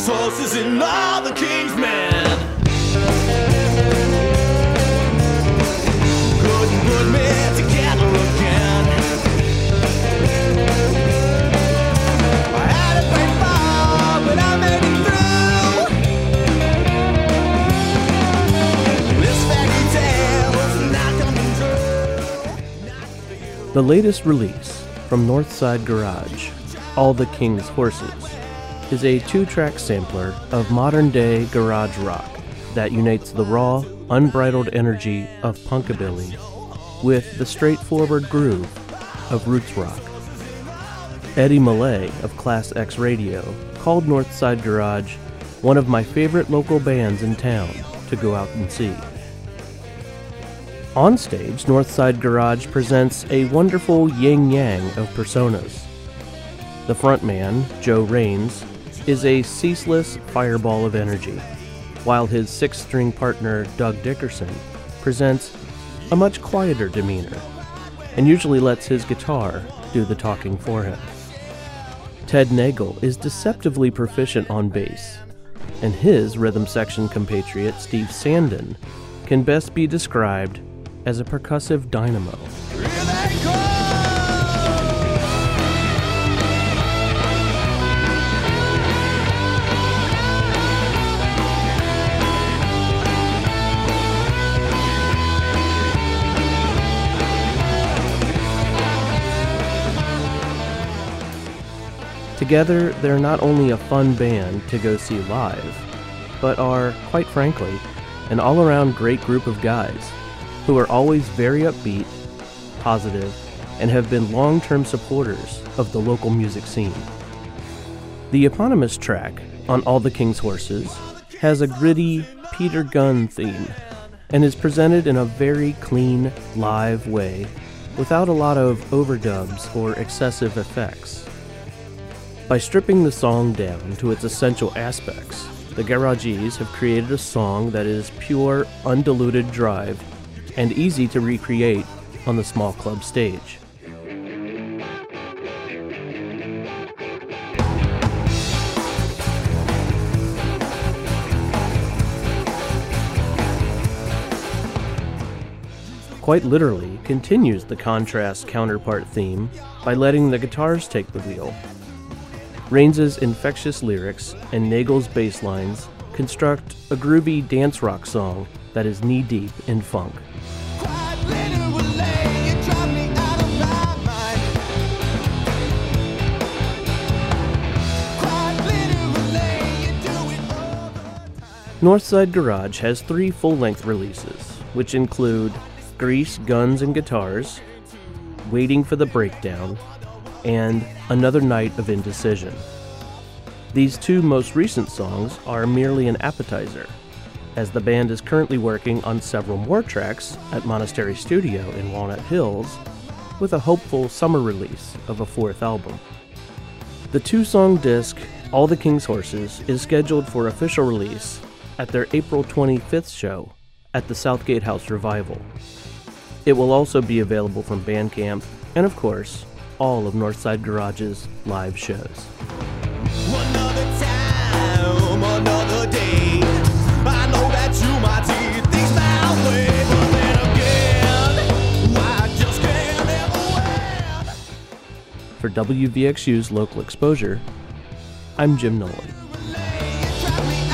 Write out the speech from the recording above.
king's horses and all the king's men. Couldn't put me together again. I had a great fall, but I made it through. This fairy tale's not coming true. Not for you. The latest release from Northside Garage, All the King's Horses, is a 2-track sampler of modern-day garage rock that unites the raw, unbridled energy of punkabilly with the straightforward groove of roots rock. Eddie Millay of Class X Radio called Northside Garage one of my favorite local bands in town to go out and see. On stage, Northside Garage presents a wonderful yin-yang of personas. The frontman, Joe Raines, is a ceaseless fireball of energy, while his 6-string partner, Doug Dickerson, presents a much quieter demeanor and usually lets his guitar do the talking for him. Ted Nagel is deceptively proficient on bass, and his rhythm section compatriot, Steve Sandin, can best be described as a percussive dynamo. Here they go! Together, they're not only a fun band to go see live, but are, quite frankly, an all-around great group of guys who are always very upbeat, positive, and have been long-term supporters of the local music scene. The eponymous track on All the King's Horses has a gritty Peter Gunn theme and is presented in a very clean, live way without a lot of overdubs or excessive effects. By stripping the song down to its essential aspects, the Garagees have created a song that is pure, undiluted drive and easy to recreate on the small club stage. Quite literally continues the contrast counterpart theme by letting the guitars take the wheel. Raines's infectious lyrics and Nagel's bass lines construct a groovy dance rock song that is knee-deep in funk. Northside Garage has 3 full-length releases, which include Grease, Guns, and Guitars, Waiting for the Breakdown, and Another Night of Indecision. These 2 most recent songs are merely an appetizer, as the band is currently working on several more tracks at Monastery Studio in Walnut Hills, with a hopeful summer release of a 4th album. The 2-song disc, All the King's Horses, is scheduled for official release at their April 25th show at the Southgate House Revival. It will also be available from Bandcamp and, of course, all of Northside Garage's live shows. Another time, another day. I know that you might see things my way, but then again, I just can't ever win. For WVXU's Local Exposure, I'm Jim Nolan. You drive me